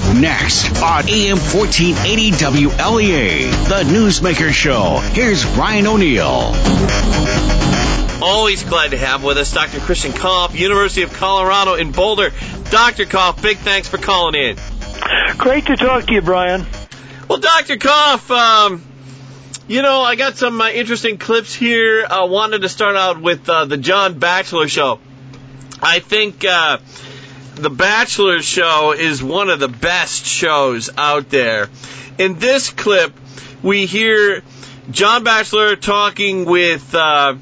Next on AM 1480 WLEA, the Newsmaker Show. Here's Brian O'Neill. Always glad to have with us Dr. Christian Koff, University of Colorado in Boulder. Dr. Koff, big thanks for calling in. Great to talk to you, Brian. Well, Dr. Koff, I got some interesting clips here. I wanted to start out with the John Batchelor Show. I think the Batchelor Show is one of the best shows out there. In this clip, we hear John Batchelor talking with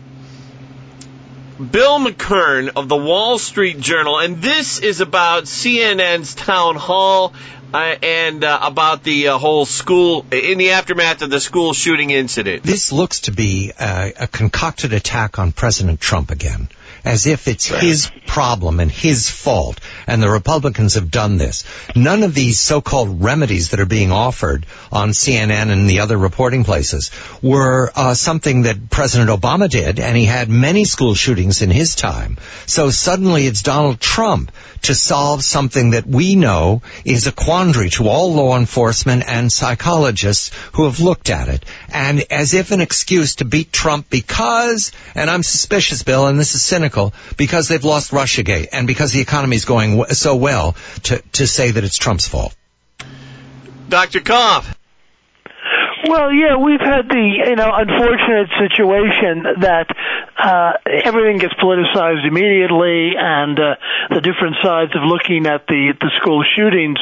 Bill McKern of the Wall Street Journal, and this is about CNN's town hall and about the whole school, in the aftermath of the school shooting incident. This looks to be a concocted attack on President Trump again, as if it's his problem and his fault, and the Republicans have done this. None of these so-called remedies that are being offered on CNN and the other reporting places were something that President Obama did, and he had many school shootings in his time. So suddenly it's Donald Trump to solve something that we know is a quandary to all law enforcement and psychologists who have looked at it. And as if an excuse to beat Trump because, and I'm suspicious, Bill, and this is cynical, because they've lost Russiagate and because the economy is going so well, to say that it's Trump's fault. Dr. Koff. Well, yeah, we've had the unfortunate situation that everything gets politicized immediately, and the different sides of looking at the school shootings.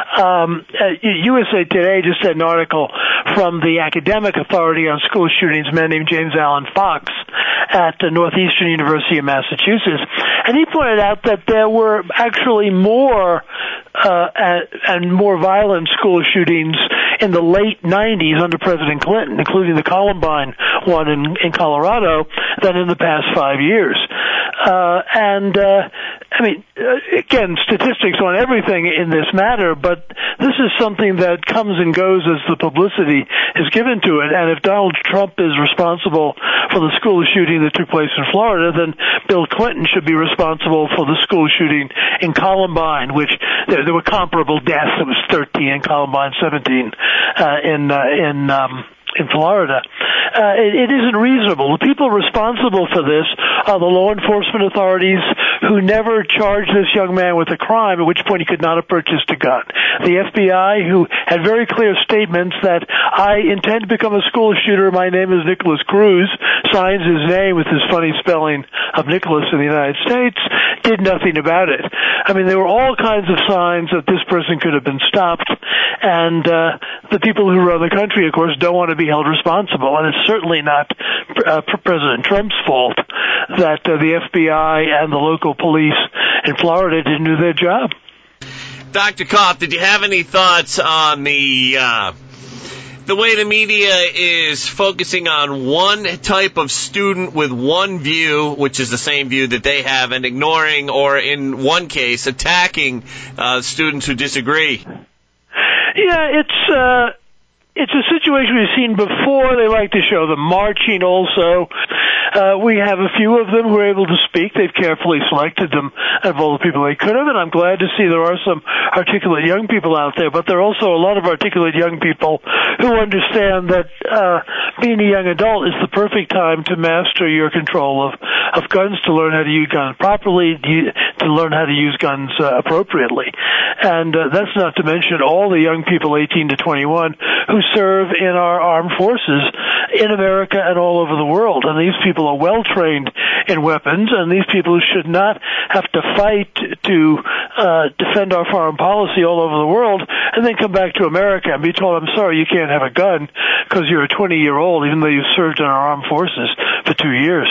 USA Today just had an article from the Academic Authority on School Shootings, a man named James Allen Fox at the Northeastern University of Massachusetts, and he pointed out that there were actually more and more violent school shootings in the late 90s under President Clinton, including the Columbine one in Colorado, than in the past 5 years. Again, statistics on everything in this matter, but this is something that comes and goes as the publicity is given to it. And if Donald Trump is responsible for the school shooting that took place in Florida, then Bill Clinton should be responsible for the school shooting in Columbine, which there were comparable deaths. It was 13 in Columbine, 17 in Florida. It isn't reasonable. The people responsible for this are the law enforcement authorities who never charged this young man with a crime, at which point he could not have purchased a gun. The FBI, who had very clear statements that I intend to become a school shooter, my name is Nicholas Cruz, signs his name with his funny spelling of Nicholas in the United States, did nothing about it. There were all kinds of signs that this person could have been stopped, and the people who run the country, of course, don't want to be held responsible, and it's certainly not President Trump's fault that the FBI and the local police in Florida didn't do their job. Dr. Koff, did you have any thoughts on the way the media is focusing on one type of student with one view, which is the same view that they have, and ignoring, or in one case, attacking students who disagree? Yeah, it's a situation we've seen before. They like to show them marching also. We have a few of them who are able to speak. They've carefully selected them of all the people they could have, and I'm glad to see there are some articulate young people out there, but there are also a lot of articulate young people who understand that being a young adult is the perfect time to master your control of guns, to learn how to use guns properly, to learn how to use guns appropriately. And that's not to mention all the young people 18 to 21 who serve in our armed forces in America and all over the world. And these people are well trained in weapons, and these people should not have to fight to defend our foreign policy all over the world and then come back to America and be told, I'm sorry, you can't have a gun because you're a 20-year-old, even though you served in our armed forces for 2 years.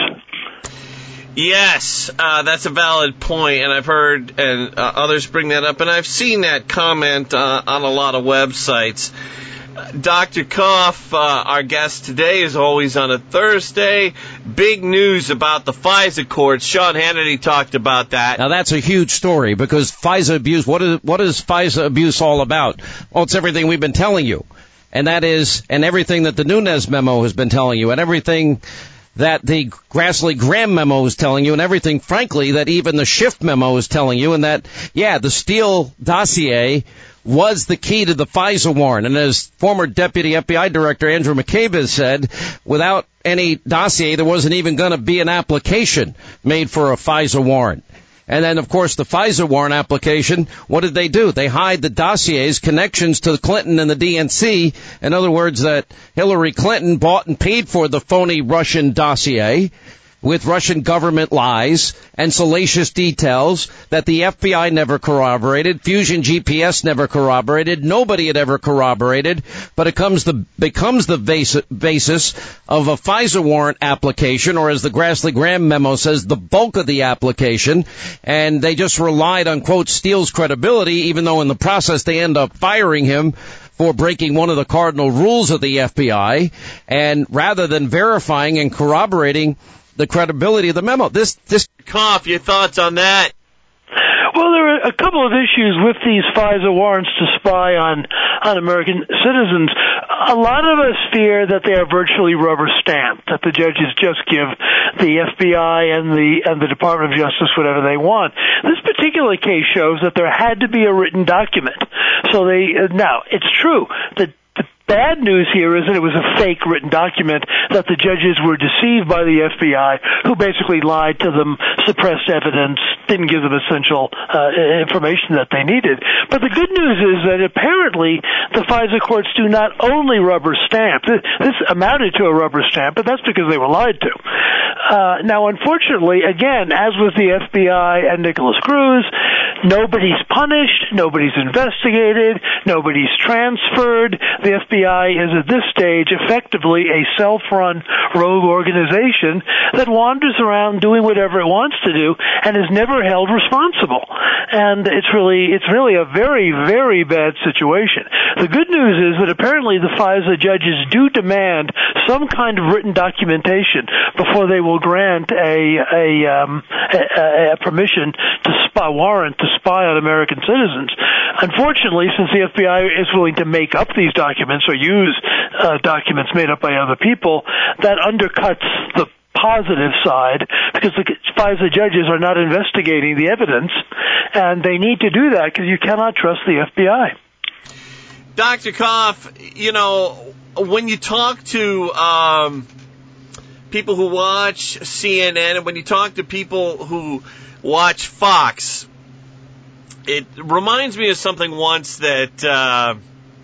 Yes, that's a valid point, and I've heard and others bring that up, and I've seen that comment on a lot of websites. Dr. Koff, our guest today, is always on a Thursday. Big news about the FISA courts. Sean Hannity talked about that. Now, that's a huge story, because FISA abuse, what is FISA abuse all about? Well, it's everything we've been telling you, and that is, and everything that the Nunes memo has been telling you, and everything that the Grassley-Graham memo is telling you, and everything, frankly, that even the Schiff memo is telling you, and that, yeah, the Steele dossier was the key to the FISA warrant. And as former Deputy FBI Director Andrew McCabe has said, without any dossier, there wasn't even going to be an application made for a FISA warrant. And then, of course, the FISA warrant application, what did they do? They hide the dossiers, connections to Clinton and the DNC. In other words, that Hillary Clinton bought and paid for the phony Russian dossier with Russian government lies and salacious details that the FBI never corroborated, Fusion GPS never corroborated, nobody had ever corroborated, but it becomes the basis of a FISA warrant application, or as the Grassley-Graham memo says, the bulk of the application, and they just relied on, quote, Steele's credibility, even though in the process they end up firing him for breaking one of the cardinal rules of the FBI, and rather than verifying and corroborating the credibility of the memo. This Koff, your thoughts on that? Well, there are a couple of issues with these FISA warrants to spy on American citizens. A lot of us fear that they are virtually rubber stamped, that the judges just give the FBI and the Department of Justice whatever they want. This particular case shows that there had to be a written document. So now, it's true that bad news here is that it was a fake written document, that the judges were deceived by the FBI, who basically lied to them, suppressed evidence, didn't give them essential information that they needed. But the good news is that apparently the FISA courts do not only rubber stamp. This amounted to a rubber stamp, but that's because they were lied to. Now, unfortunately, again, as with the FBI and Nicholas Cruz, nobody's punished, nobody's investigated, nobody's transferred. The FBI is at this stage effectively a self-run rogue organization that wanders around doing whatever it wants to do and is never held responsible. And it's really a very, very bad situation. The good news is that apparently the FISA judges do demand some kind of written documentation before they will grant a permission to warrant to spy on American citizens. Unfortunately, since the FBI is willing to make up these documents or use documents made up by other people, that undercuts the positive side, because the FISA judges are not investigating the evidence, and they need to do that because you cannot trust the FBI. Dr. Koff, when you talk to people who watch CNN and when you talk to people who watch Fox, it reminds me of something once that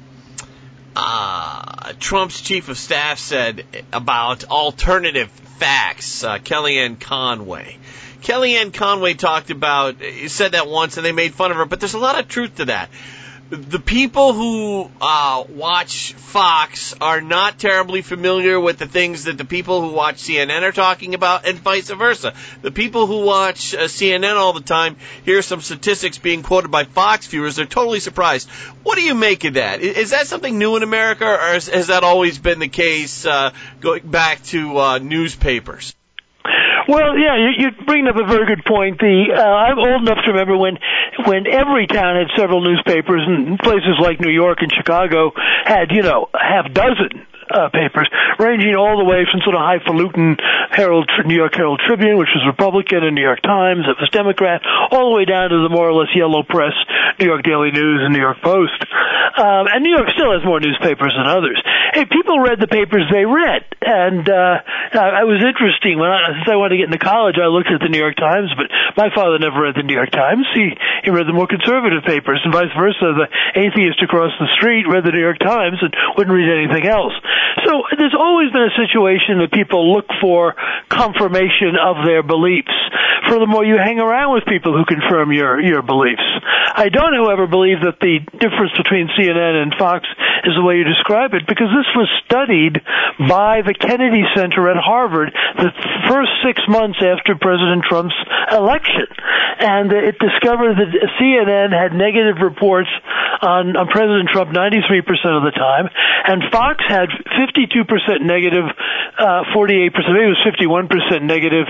Trump's chief of staff said about alternative facts, Kellyanne Conway. Kellyanne Conway said that once and they made fun of her, but there's a lot of truth to that. The people who watch Fox are not terribly familiar with the things that the people who watch CNN are talking about, and vice versa. The people who watch CNN all the time hear some statistics being quoted by Fox viewers. They're totally surprised. What do you make of that? Is that something new in America, or has that always been the case going back to newspapers? Well, yeah, you bring up a very good point. I'm old enough to remember when every town had several newspapers, and places like New York and Chicago had, half dozen papers, ranging all the way from sort of highfalutin New York Herald Tribune, which was Republican, and New York Times, that was Democrat, all the way down to the more or less yellow press, New York Daily News and New York Post. And New York still has more newspapers than others. Hey, people read the papers they read, and it was interesting. Since I wanted to get into college, I looked at the New York Times, but my father never read the New York Times. He read the more conservative papers, and vice versa. The atheist across the street read the New York Times and wouldn't read anything else. So there's always been a situation that people look for confirmation of their beliefs. Furthermore, you hang around with people who confirm your beliefs. I don't, however, believe that the difference between CNN and Fox is the way you describe it, because this was studied by the Kennedy Center at Harvard the first 6 months after President Trump's election. And it discovered that CNN had negative reports on President Trump 93% of the time, and Fox had 52% negative, 48%, maybe it was 51% negative,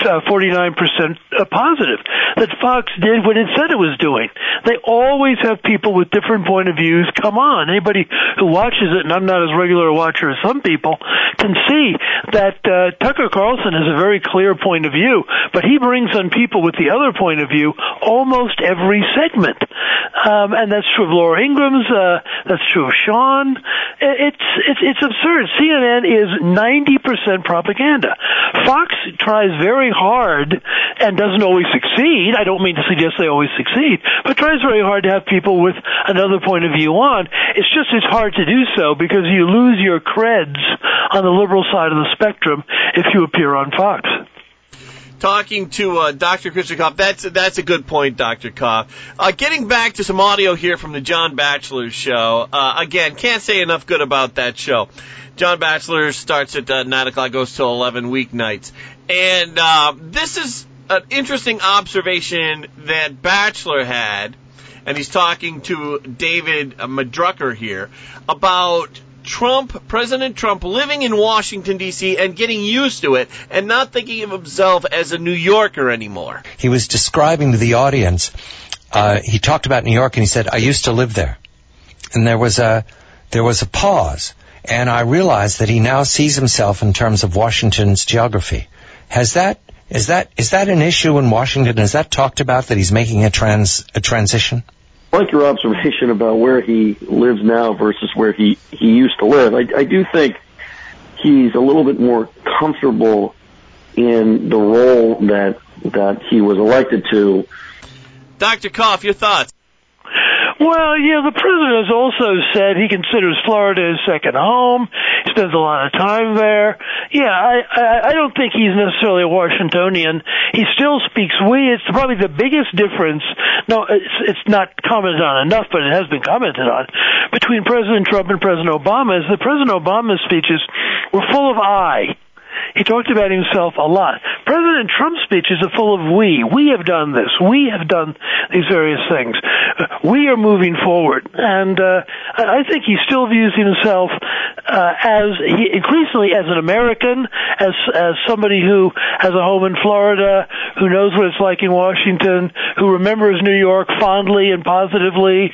49% positive, that Fox did what it said it was doing. They always have people with different point of views come on. Anybody who watches it, and I'm not as regular a watcher as some people, can see that Tucker Carlson has a very clear point of view, but he brings on people with the other point of view almost every segment. And that's true of Laura Ingram's. That's true of Sean. It's absurd. CNN is 90% propaganda. Fox tries very hard and doesn't always succeed. I don't mean to suggest they always succeed, but tries very hard to have people with another point of view on. It's hard to do so because you lose your creds on the liberal side of the spectrum if you appear on Fox. Talking to Dr. Christian Koff, that's a good point, Dr. Koff. Getting back to some audio here from the John Batchelor show. Again, can't say enough good about that show. John Batchelor starts at 9 o'clock, goes till 11 weeknights. And this is an interesting observation that Batchelor had, and he's talking to David Madrucker here, about President Trump living in Washington, D.C. and getting used to it and not thinking of himself as a New Yorker anymore. He was describing to the audience, he talked about New York and he said, I used to live there. And there was a pause, and I realized that he now sees himself in terms of Washington's geography. Is that an issue in Washington? Is that talked about, that he's making a transition? I like your observation about where he lives now versus where he used to live. I do think he's a little bit more comfortable in the role that he was elected to. Dr. Koff, your thoughts? Well, yeah, the president has also said he considers Florida his second home. He spends a lot of time there. Yeah, I don't think he's necessarily a Washingtonian. He still speaks we. It's probably the biggest difference. No, it's not commented on enough, but it has been commented on, between President Trump and President Obama, is that President Obama's speeches were full of I. He talked about himself a lot. President Trump's speeches are full of we. We have done this. We have done these various things. We are moving forward. And I think he still views himself increasingly as an American, as somebody who has a home in Florida, who knows what it's like in Washington, who remembers New York fondly and positively.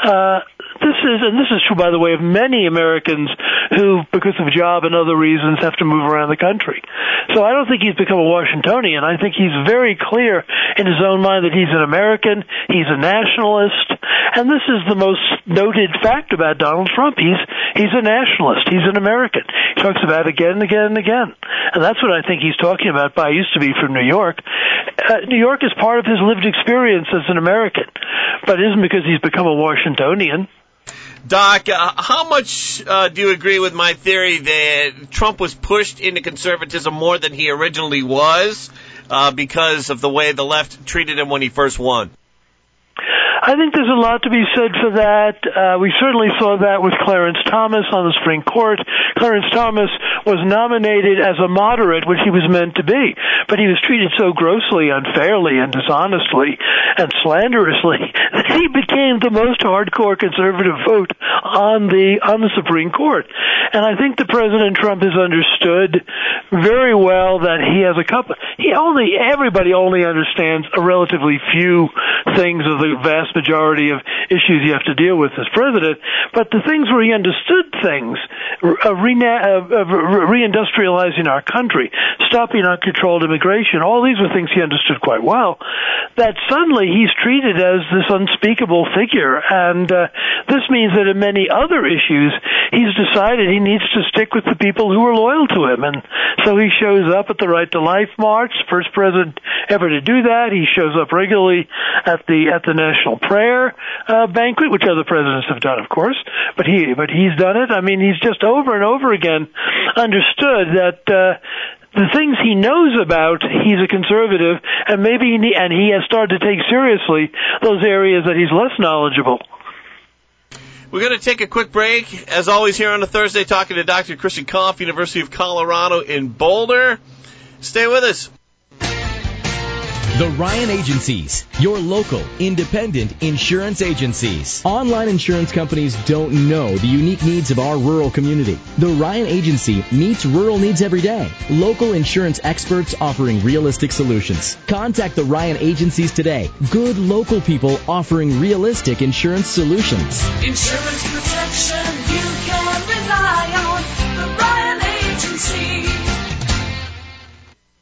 This is true, by the way, of many Americans who, because of job and other reasons, have to move around the country. So I don't think he's become a Washingtonian. I think he's very clear in his own mind that he's an American, he's a nationalist, and this is the most noted fact about Donald Trump. He's a nationalist. He's an American. He talks about it again and again and again. And that's what I think he's talking about by I used to be from New York. New York is part of his lived experience as an American, but it isn't because he's become a Washingtonian. Doc, how much do you agree with my theory that Trump was pushed into conservatism more than he originally was because of the way the left treated him when he first won? I think there's a lot to be said for that. We certainly saw that with Clarence Thomas on the Supreme Court. Clarence Thomas was nominated as a moderate, which he was meant to be, but he was treated so grossly, unfairly, and dishonestly, and slanderously that he became the most hardcore conservative vote on the Supreme Court. And I think that President Trump has understood very well that he has everybody only understands a relatively few things of the vast majority of issues you have to deal with as president, but the things where he understood things, reindustrializing our country, stopping uncontrolled immigration, all these were things he understood quite well, that suddenly he's treated as this unspeakable figure, and this means that in many other issues, he's decided he needs to stick with the people who are loyal to him, and so he shows up at the Right to Life March, first president ever to do that. He shows up regularly at the National Prayer banquet, which other presidents have done, of course, but he's done it. I mean, he's just over and over again understood that the things he knows about, he's a conservative, and he has started to take seriously those areas that he's less knowledgeable. We're going to take a quick break. As always, here on a Thursday, talking to Dr. Christian Koff, University of Colorado in Boulder. Stay with us. The Ryan Agencies, your local, independent insurance agencies. Online insurance companies don't know the unique needs of our rural community. The Ryan Agency meets rural needs every day. Local insurance experts offering realistic solutions. Contact the Ryan Agencies today. Good local people offering realistic insurance solutions. Insurance protection you can rely on. The Ryan Agency.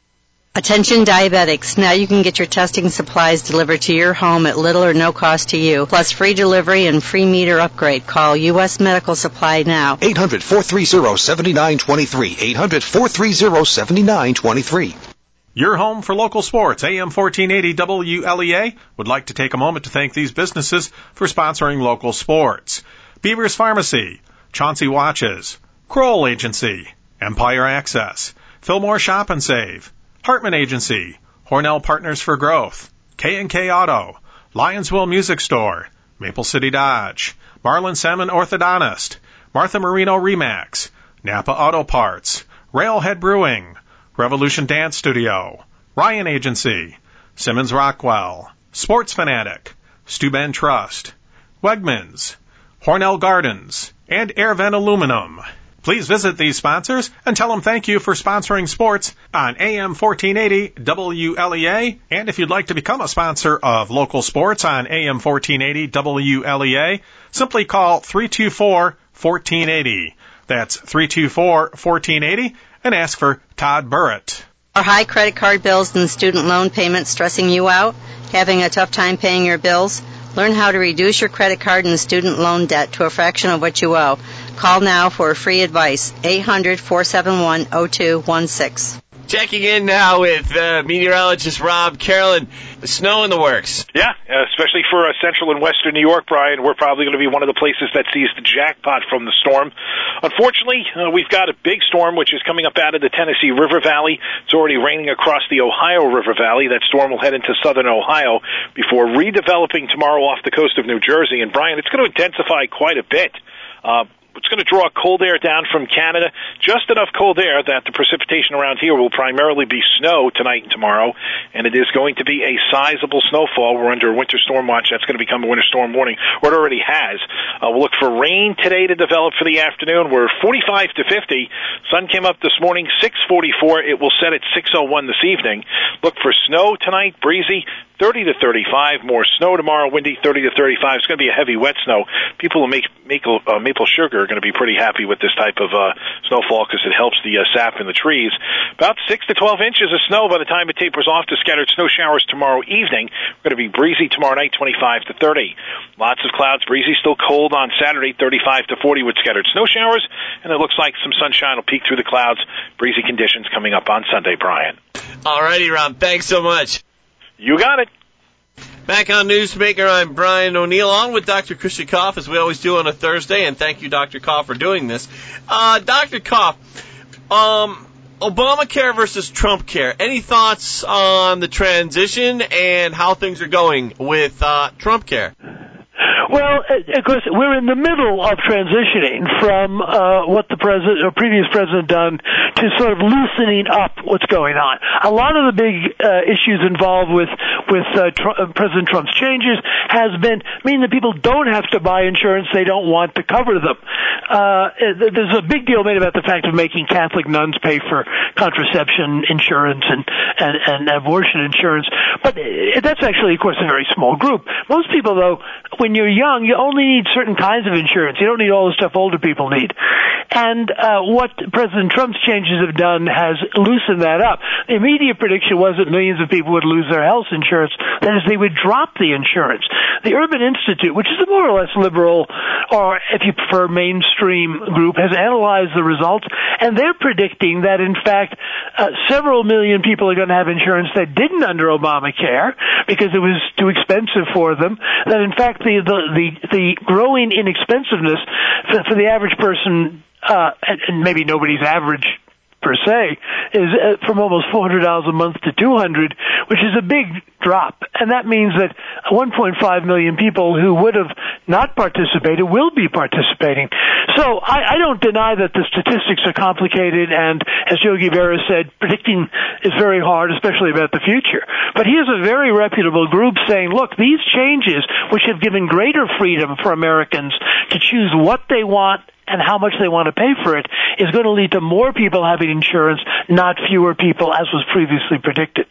Attention diabetics, now you can get your testing supplies delivered to your home at little or no cost to you, plus free delivery and free meter upgrade. Call U.S. Medical Supply now. 800-430-7923. 800-430-7923. Your home for local sports, AM 1480 WLEA, would like to take a moment to thank these businesses for sponsoring local sports. Beaver's Pharmacy, Chauncey Watches, Kroll Agency, Empire Access, Fillmore Shop and Save, Hartman Agency, Hornell Partners for Growth, K&K Auto, Lionsville Music Store, Maple City Dodge, Marlin Salmon Orthodontist, Martha Marino Remax, Napa Auto Parts, Railhead Brewing, Revolution Dance Studio, Ryan Agency, Simmons Rockwell, Sports Fanatic, Steuben Trust, Wegmans, Hornell Gardens, and Airvent Aluminum. Please visit these sponsors and tell them thank you for sponsoring sports on AM 1480 WLEA. And if you'd like to become a sponsor of local sports on AM 1480 WLEA, simply call 324-1480. That's 324-1480 and ask for Todd Burrett. Are high credit card bills and student loan payments stressing you out? Having a tough time paying your bills? Learn how to reduce your credit card and student loan debt to a fraction of what you owe. Call now for free advice. 800-471-0216. Checking in now with meteorologist Rob Carolyn. Snow in the works. Yeah, especially for central and western New York, Brian. We're probably going to be one of the places that sees the jackpot from the storm. Unfortunately, we've got a big storm which is coming up out of the Tennessee River Valley. It's already raining across the Ohio River Valley. That storm will head into southern Ohio before redeveloping tomorrow off the coast of New Jersey. And, Brian, it's going to intensify quite a bit. It's going to draw cold air down from Canada, just enough cold air that the precipitation around here will primarily be snow tonight and tomorrow, and it is going to be a sizable snowfall. We're under a winter storm watch. That's going to become a winter storm warning, or it already has. We'll look for rain today to develop for the afternoon. We're 45 to 50. Sun came up this morning, 6:44. It will set at 6:01 this evening. Look for snow tonight, breezy, 30 to 35. More snow tomorrow, windy, 30 to 35. It's going to be a heavy, wet snow. People who make maple sugar are going to be pretty happy with this type of snowfall because it helps the sap in the trees. About 6 to 12 inches of snow by the time it tapers off to scattered snow showers tomorrow evening. We're going to be breezy tomorrow night, 25 to 30. Lots of clouds, breezy, still cold on Saturday, 35 to 40 with scattered snow showers, and it looks like some sunshine will peek through the clouds. Breezy conditions coming up on Sunday, Brian. All righty, Rob. Thanks so much. You got it. Back on Newsmaker, I'm Brian O'Neill, on with Dr. Christian Koff, as we always do on a Thursday, and thank you, Dr. Koff, for doing this. Dr. Koff, Obamacare versus Trump care. Any thoughts on the transition and how things are going with Trump care? Well, of course, we're in the middle of transitioning from what the previous president done to sort of loosening up what's going on. A lot of the big issues involved with President Trump's changes has been meaning that people don't have to buy insurance they don't want to cover them. There's a big deal made about the fact of making Catholic nuns pay for contraception insurance and abortion insurance, but that's actually, of course, a very small group. Most people, though, when you're young, you only need certain kinds of insurance. You don't need all the stuff older people need. And what President Trump's changes have done has loosened that up. The immediate prediction was that millions of people would lose their health insurance. That is, they would drop the insurance. The Urban Institute, which is a more or less liberal, or if you prefer mainstream group, has analyzed the results, and they're predicting that, in fact, several million people are going to have insurance that didn't under Obamacare because it was too expensive for them. That, in fact, the growing inexpensiveness for the average person, and maybe nobody's average per se, is from almost $400 a month to $200, which is a big drop. And that means that 1.5 million people who would have not participated will be participating. So I don't deny that the statistics are complicated, and as Yogi Berra said, predicting is very hard, especially about the future. But here's a very reputable group saying, look, these changes, which have given greater freedom for Americans to choose what they want and how much they want to pay for it, is going to lead to more people having insurance, not fewer people, as was previously predicted.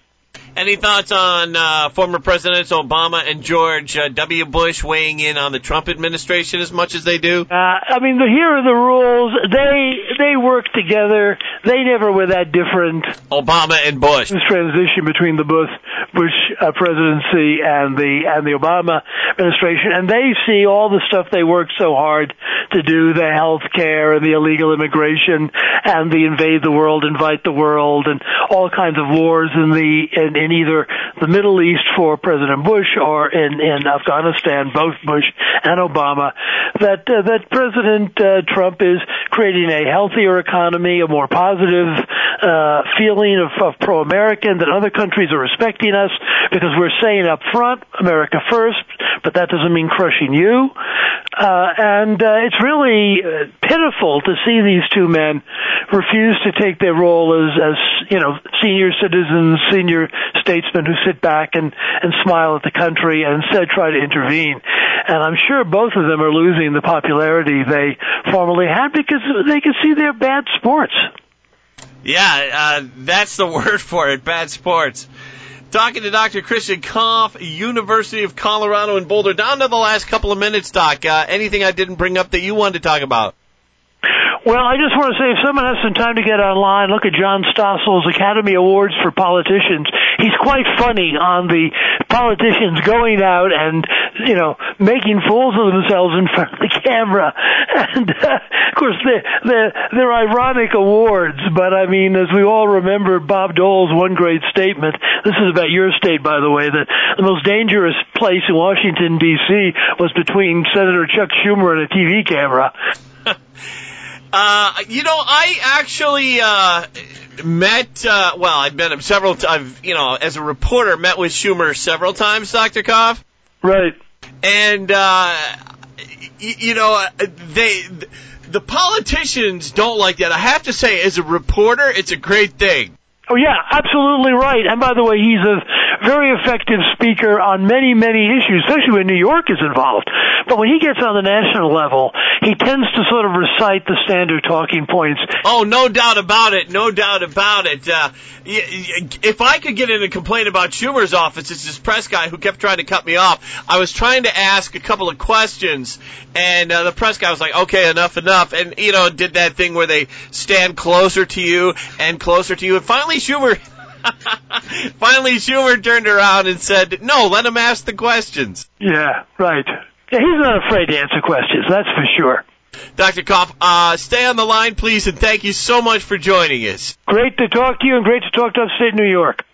Any thoughts on former Presidents Obama and George W. Bush weighing in on the Trump administration as much as they do? I mean, here are the rules. They work together. They never were that different. Obama and Bush. This transition between the Bush presidency and the Obama administration, and they see all the stuff they worked so hard to do, the health care and the illegal immigration and the invade the world, invite the world, and all kinds of wars in either the Middle East for President Bush or in Afghanistan, both Bush and Obama, that President Trump is creating a healthier economy, a more positive feeling of pro-American, that other countries are respecting us because we're saying up front, America first, but that doesn't mean crushing you. And it's really pitiful to see these two men refuse to take their role as senior citizens, senior statesmen who sit back and smile at the country and instead try to intervene. And I'm sure both of them are losing the popularity they formerly had because they can see they're bad sports. Yeah, that's the word for it, bad sports. Talking to Dr. Christian Koff, University of Colorado in Boulder. Down to the last couple of minutes, Doc. Anything I didn't bring up that you wanted to talk about? Well, I just want to say if someone has some time to get online, look at John Stossel's Academy Awards for Politicians. He's quite funny on the politicians going out and, making fools of themselves in front of the camera. And, of course, they're ironic awards, but I mean, as we all remember Bob Dole's one great statement, this is about your state, by the way, that the most dangerous place in Washington, D.C. was between Senator Chuck Schumer and a TV camera. I actually met, I've met him several times, as a reporter, met with Schumer several times, Dr. Koff. Right. And, the politicians don't like that. I have to say, as a reporter, it's a great thing. Oh, yeah, absolutely right. And by the way, he's a very effective speaker on many, many issues, especially when New York is involved. But when he gets on the national level, he tends to sort of recite the standard talking points. Oh, no doubt about it. No doubt about it. If I could get in a complaint about Schumer's office, it's this press guy who kept trying to cut me off. I was trying to ask a couple of questions, and the press guy was like, okay, enough. And, did that thing where they stand closer to you. And finally Schumer turned around and said, no, let him ask the questions. Yeah, right. Yeah, he's not afraid to answer questions, that's for sure. Dr. Koff, stay on the line, please, and thank you so much for joining us. Great to talk to you, and great to talk to upstate New York.